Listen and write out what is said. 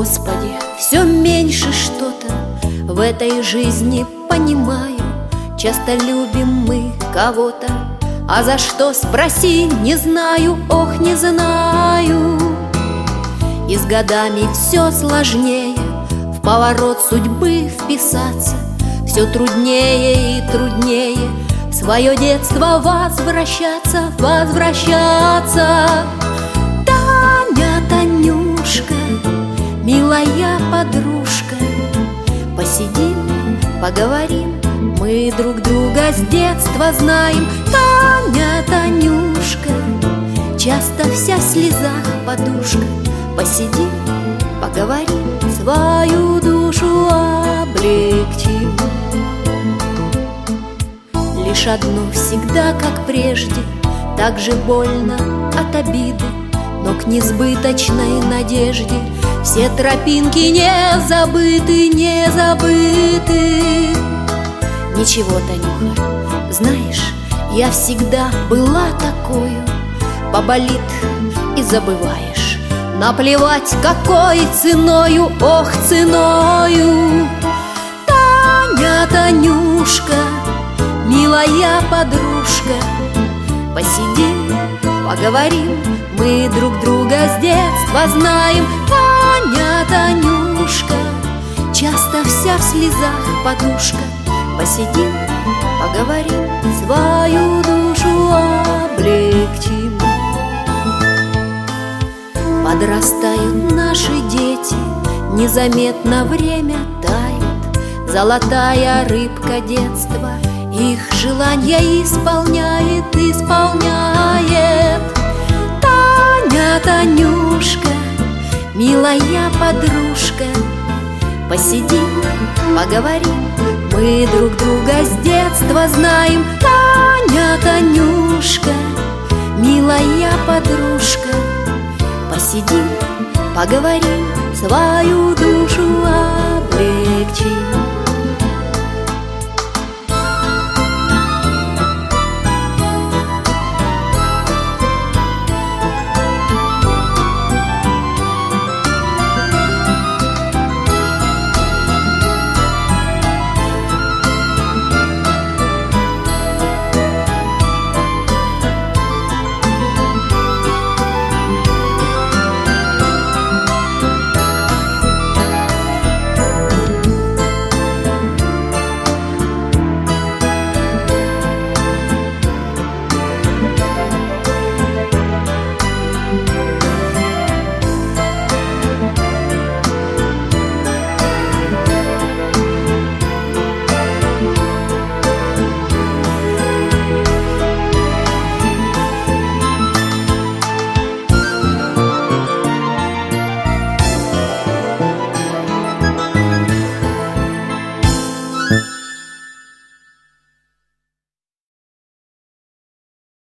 Господи, все меньше что-то в этой жизни понимаю. Часто любим мы кого-то, а за что, спроси, не знаю, ох, не знаю. И с годами все сложнее в поворот судьбы вписаться. Все труднее и труднее в свое детство возвращаться, возвращаться. Таня, Танюшка, милая подружка, посидим, поговорим, мы друг друга с детства знаем. Таня, Танюшка, часто вся в слезах подушка, посидим, поговорим, свою душу облегчим. Лишь одно всегда, как прежде, так же больно от обиды, но к несбыточной надежде все тропинки не забыты, не забыты. Ничего, Танюха, знаешь, я всегда была такою. Поболит и забываешь, наплевать какой ценою, ох, ценою. Таня, Танюшка, милая подружка, посидим, поговорим, мы друг друга с детства знаем. Таня, Танюшка, часто вся в слезах подушка, посидим, поговорим, свою душу облегчим. Подрастают наши дети, незаметно время тает. Золотая рыбка детства их желания исполняет, исполняет. Таня, Танюшка, милая подружка, посидим, поговорим, мы друг друга с детства знаем. Таня, Танюшка, милая подружка, посидим, поговорим, свою душу облегчим.